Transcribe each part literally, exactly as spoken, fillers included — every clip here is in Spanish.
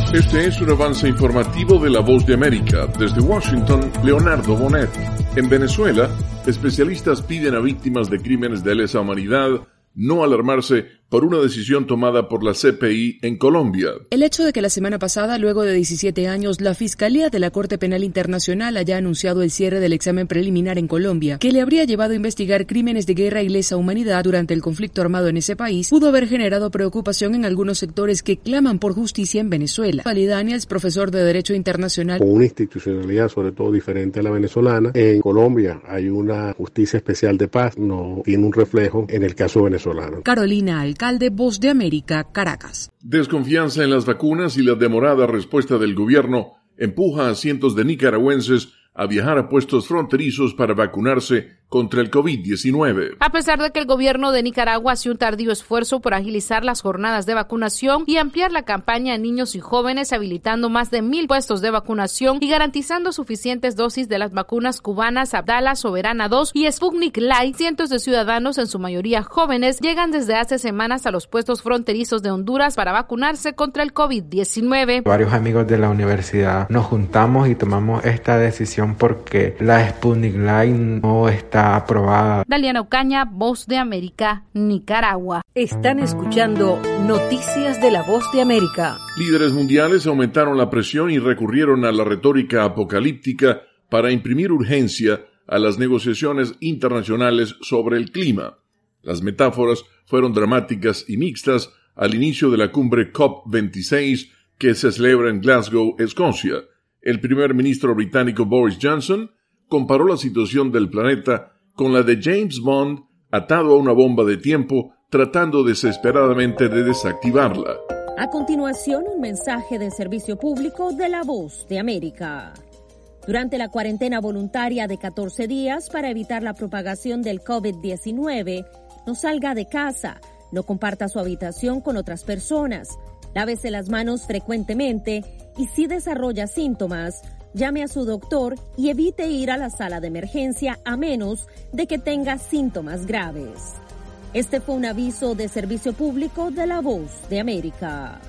Este es un avance informativo de La Voz de América. Desde Washington, Leonardo Bonet. En Venezuela, especialistas piden a víctimas de crímenes de lesa humanidad no alarmarse por una decisión tomada por la C P I en Colombia. El hecho de que la semana pasada, luego de diecisiete años, la Fiscalía de la Corte Penal Internacional haya anunciado el cierre del examen preliminar en Colombia, que le habría llevado a investigar crímenes de guerra y lesa humanidad durante el conflicto armado en ese país, pudo haber generado preocupación en algunos sectores que claman por justicia en Venezuela. Fali Daniels, profesor de Derecho Internacional. Con una institucionalidad sobre todo diferente a la venezolana, en Colombia hay una justicia especial de paz, no tiene un reflejo en el caso venezolano. Carolina Alcalde, Voz de América, Caracas. Desconfianza en las vacunas y la demorada respuesta del gobierno empuja a cientos de nicaragüenses a viajar a puestos fronterizos para vacunarse contra el COVID diecinueve. A pesar de que el gobierno de Nicaragua hace un tardío esfuerzo por agilizar las jornadas de vacunación y ampliar la campaña a niños y jóvenes, habilitando más de mil puestos de vacunación y garantizando suficientes dosis de las vacunas cubanas Abdala, Soberana dos y Sputnik Light, cientos de ciudadanos, en su mayoría jóvenes, llegan desde hace semanas a los puestos fronterizos de Honduras para vacunarse contra el COVID diecinueve. Varios amigos de la universidad nos juntamos y tomamos esta decisión porque la Sputnik Light no está aprobada. Daliana Ocaña, Voz de América, Nicaragua. Están escuchando Noticias de la Voz de América. Líderes mundiales aumentaron la presión y recurrieron a la retórica apocalíptica para imprimir urgencia a las negociaciones internacionales sobre el clima. Las metáforas fueron dramáticas y mixtas al inicio de la cumbre COP veintiséis que se celebra en Glasgow, Escocia. El primer ministro británico Boris Johnson comparó la situación del planeta con la de James Bond atado a una bomba de tiempo, tratando desesperadamente de desactivarla. A continuación, un mensaje de servicio público de La Voz de América. Durante la cuarentena voluntaria de catorce días para evitar la propagación del COVID diecinueve, no salga de casa, no comparta su habitación con otras personas, lávese las manos frecuentemente y si desarrolla síntomas, llame a su doctor y evite ir a la sala de emergencia a menos de que tenga síntomas graves. Este fue un aviso de servicio público de La Voz de América.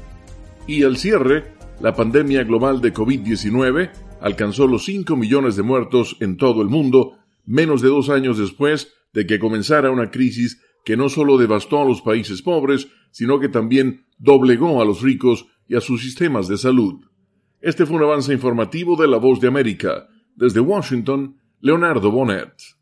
Y al cierre, la pandemia global de COVID diecinueve alcanzó los cinco millones de muertos en todo el mundo, menos de dos años después de que comenzara una crisis que no solo devastó a los países pobres, sino que también doblegó a los ricos y a sus sistemas de salud. Este fue un avance informativo de La Voz de América. Desde Washington, Leonardo Bonet.